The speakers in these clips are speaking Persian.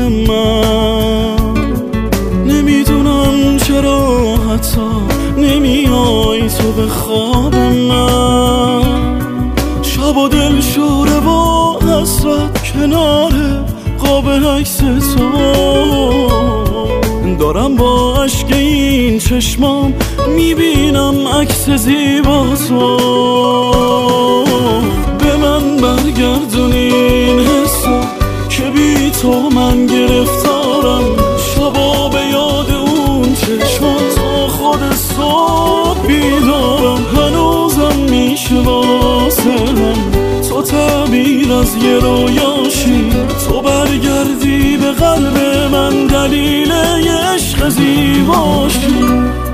من. نمیدونم چرا حتی نمیای تو به خواب من. شب و دل شوره و حسرت کنار قاب عکس تو. دارم با عشق این چشمام میبینم عکس زیبا تو. به من برگردون این حسو که بی تو من گرفتارم. شبا به یاد اون چشمات تا خود صبح بیدارم. هنوزم میشه واسه هم تو تعبیر از یه رویاشی. تو برگردی به قلب من دلیل یه عشق زیباشی.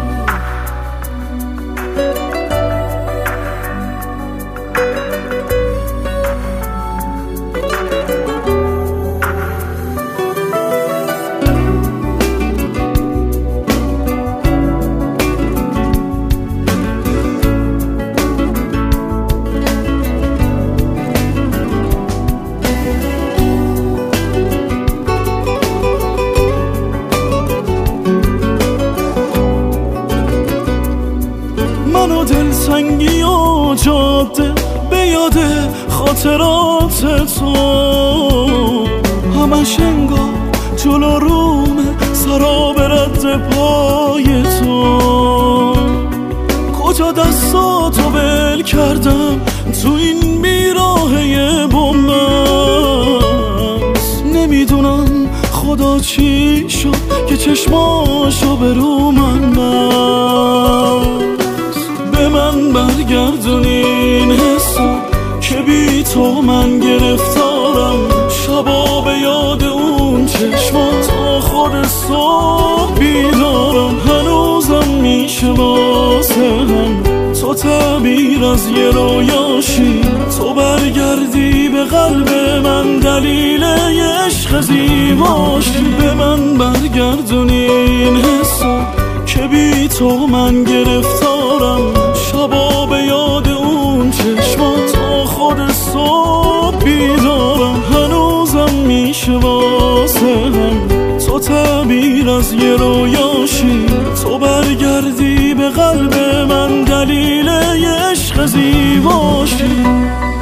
منو دلتنگی و جاده به یاد خاطرات تو. همش انگار جلو رومه سراب رد پای تو. کجا دستاتو ول کردم تو این بیراهه بومست. نمیدونم خدا چی شد که چشماشو به رو من بست. به من برگردون این حسو که بی تو من گرفتارم. شبا به یاد اون چشمات تا خود صبح بیدارم. هنوزم میشه واسه هم تو تعبیر از یه رویاشی. تو برگردی به قلب من دلیل یه عشق زیباشی. به من برگردون این حسو که بی تو من گرفتارم. شبا به یاد اون چشمات تا خود صبح بیدارم. هنوزم میشه واسه هم تو تعبیر از یه رویاشی. تو برگردی به قلب من دلیل یه عشق زیباشی.